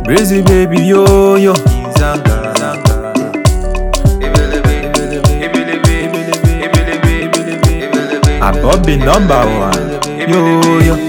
Breezy baby yo yo. Bobby number one. Yo yo.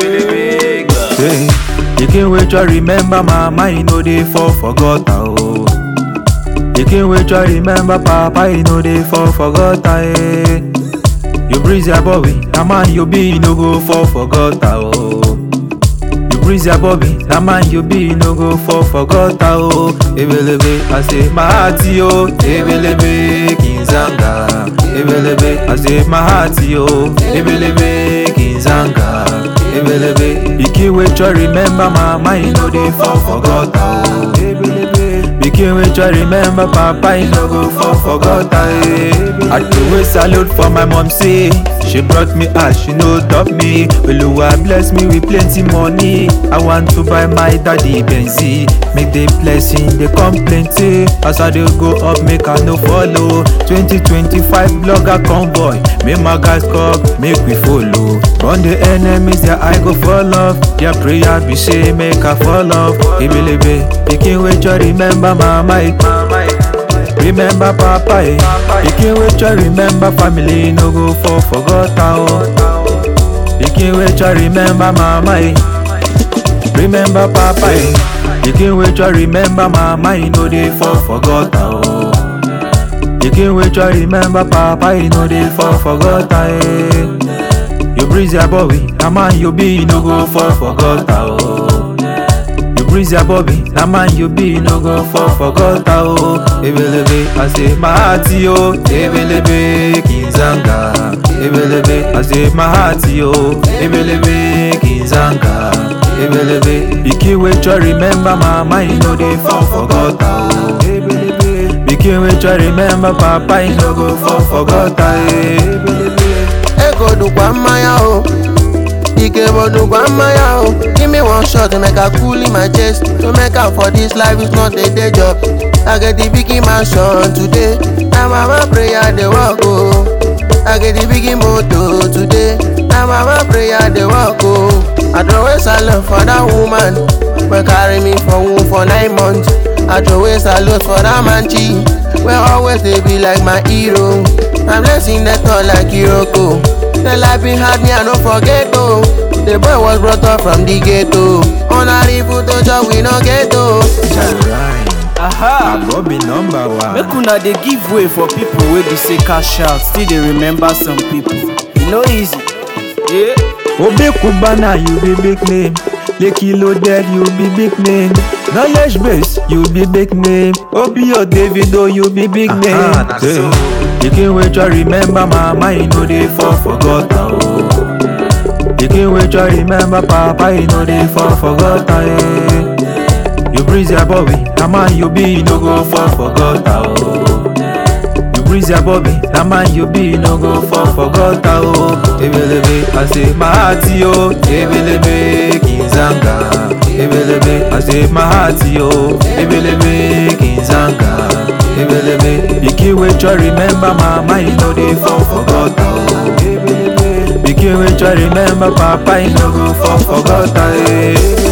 Hey, you can't wait to remember mama, you know they fall forgot oh. You can't wait to remember papa, you know they fall forgot eh. You breeze your Bobby, a man you be, you no go fall forgot oh. You breeze your Bobby, a man you be, you no go fall forgot oh. Ebelebe, I say my heart yo. Ebelebe, Kinzanga. Ebelebe, I say my heart yo. Ebelebe, Kinzanga. Ebelebe, you can't wait to remember mama, you know they fall forgot oh. Ebelebe, you can't wait to remember papa, you no go fall forgot I do a salute for my mom, say she brought me out, she no doubt me. Oluwa bless me with plenty money. I want to buy my daddy Benzi. Make the blessing they come plenty. As I dey go up, make I no follow. 2025 blogger convoy. Make my guys come, make we follow. Run the enemies, their I go fall off. Their prayer be say make I fall off. Ebelebe, you can't wait to remember mama. Remember papa, you can't wait to remember family, no go for forgot oh. You can't wait to remember mama, remember papa, you can't wait to remember mama, you know they for forgot oh. You can't wait to remember papa, you know they for forgot You breeze your Bobby, a man you be, you no go for forgot oh. Breeze your Bobby, a man you be, no go for forgot oh. Ebelebe, I say my heart yo. Ebelebe, Kinzanga. Ebelebe, I say my heart yo. Ebelebe, Kinzanga. Ebelebe, you can't wait to remember mama, you know they for forgot oh. Ebelebe, you can't wait to remember papa, you no go for forgot Ebelebe, Ego do Kwamaya oh. Give me one shot to make a cool in my chest. To make up for this life is not a day job. I get the biggie mansion today. Now mama prayer they walk oh. I get the biggie moto today. Now mama prayer they walk oh. I throw a salute for that woman. But carry me for womb for 9 months. I throw a salute for that manchi. Where always they be like my hero. I'm blessing that all like Hiroko. The life behind me I don't forget oh. The boy was brought up from the ghetto. On a river to job we no ghetto. Aha, Bobby number one. Make una dey give way for people wey be say cash out, still dey remember some people. E no easy. Yeah. Obe Kubana, you be big name. Lekki Loaded, you be big name. Knowledge Base, you be big name. Obio Davido, you be big name. You can't wait to remember mama, you know they for forgot oh. You can't wait to remember papa, you know they for forgot You breeze your Bobby, a man you be, you no go for forgot oh. You breeze your Bobby, a man you be, you no go for forgot oh. Ebelebe, I say my heart yo. Ebelebe, Kinzanga. Ebelebe, I say my heart yo. Ebelebe, Kinzanga. Ebelebe, you can't wait to remember mama, you know they for forgot oh. You can't wait to remember papa, you no go for forgot